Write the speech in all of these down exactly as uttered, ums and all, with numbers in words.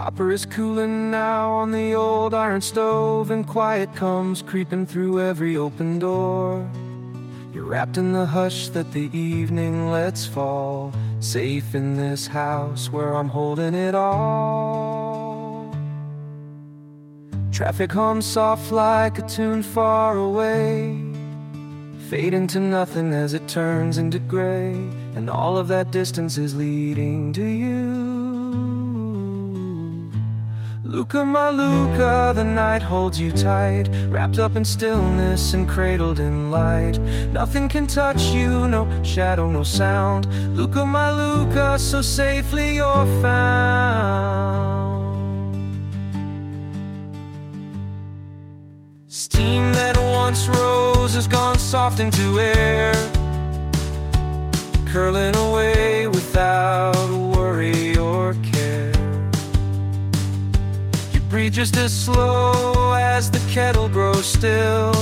Copper is cooling now on the old iron stove, and quiet comes creeping through every open door. You're wrapped in the hush that the evening lets fall, safe in this house where I'm holding it all. Traffic hums soft like a tune far away, fading to nothing as it turns into gray, and all of that distance is leading to you. Luca, my Luca, the night holds you tight, wrapped up in stillness and cradled in light. Nothing can touch you, no shadow, no sound. Luca, my Luca, so safely you're found. Steam that once rose has gone soft into air, curling away without worry or care. Breathe just as slow as the kettle grows still,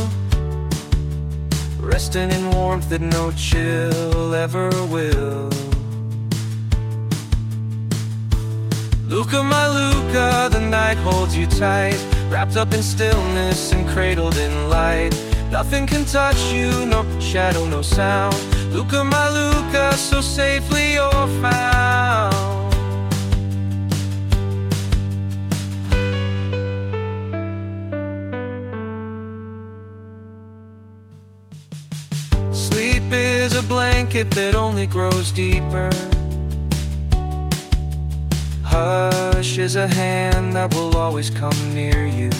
resting in warmth that no chill ever will. Luca, my Luca, the night holds you tight, wrapped up in stillness and cradled in light. Nothing can touch you, no shadow, no sound. Luca, my Luca, so safely you're found. Sleep is a blanket that only grows deeper. Hush is a hand that will always come near you.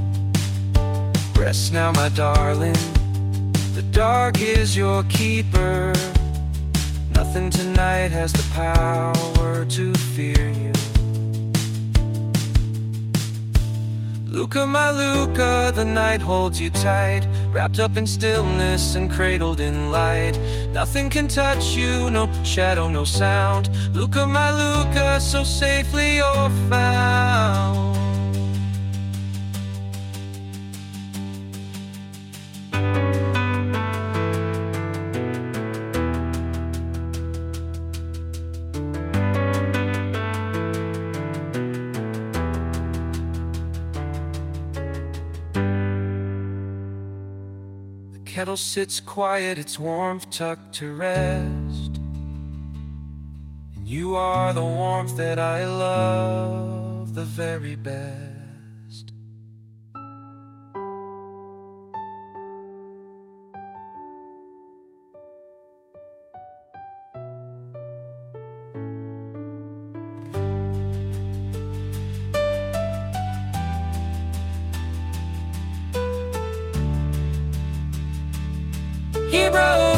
Rest now, my darling, the dark is your keeper. Nothing tonight has the power to fear you. Luca, my Luca, the night holds you tight, wrapped up in stillness and cradled in light. Nothing can touch you, no shadow, no sound. Luca, my Luca, so safely you're found. Kettle sits quiet, its warmth tucked to rest, and you are the warmth that I love the very best. Hero